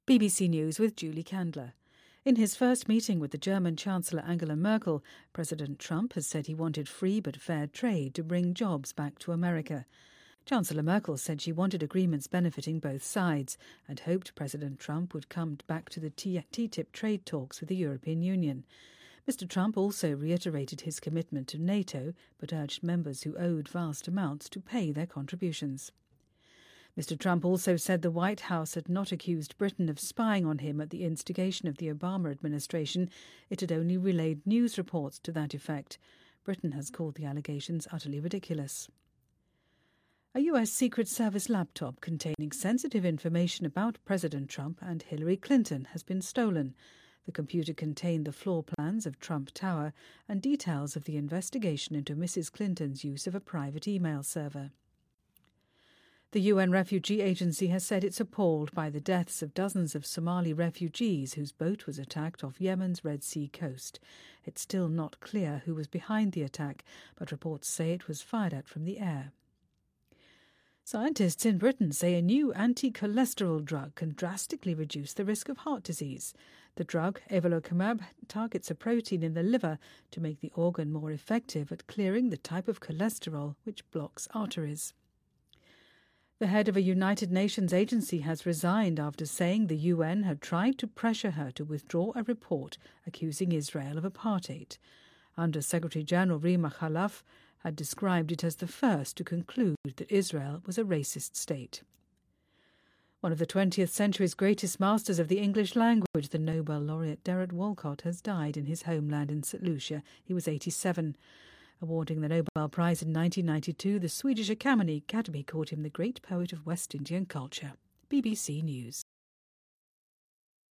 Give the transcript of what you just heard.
BBC News with Julie Candler. In his first meeting with the German Chancellor Angela Merkel, President Trump has said he wanted free but fair trade to bring jobs back to America. Chancellor Merkel said she wanted agreements benefiting both sides and hoped President Trump would come back to the TTIP trade talks with the European Union. Mr. Trump also reiterated his commitment to NATO, but urged members who owed vast amounts to pay their contributions. Mr. Trump also said the White House had not accused Britain of spying on him at the instigation of the Obama administration. It had only relayed news reports to that effect. Britain has called the allegations utterly ridiculous. A US Secret Service laptop containing sensitive information about President Trump and Hillary Clinton has been stolen. The computer contained the floor plans of Trump Tower and details of the investigation into Mrs. Clinton's use of a private email server. The UN Refugee Agency has said it's appalled by the deaths of dozens of Somali refugees whose boat was attacked off Yemen's Red Sea coast. It's still not clear who was behind the attack, but reports say it was fired at from the air. Scientists in Britain say a new anti-cholesterol drug can drastically reduce the risk of heart disease. The drug, evolocumab, targets a protein in the liver to make the organ more effective at clearing the type of cholesterol which blocks arteries. The head of a United Nations agency has resigned after saying the UN had tried to pressure her to withdraw a report accusing Israel of apartheid. Under-Secretary-General Rima Khalaf had described it as the first to conclude that Israel was a racist state. One of the 20th century's greatest masters of the English language, the Nobel laureate Derek Walcott, has died in his homeland in St. Lucia. He was 87. Awarding the Nobel Prize in 1992, the Swedish Academy called him the great poet of West Indian culture. BBC News.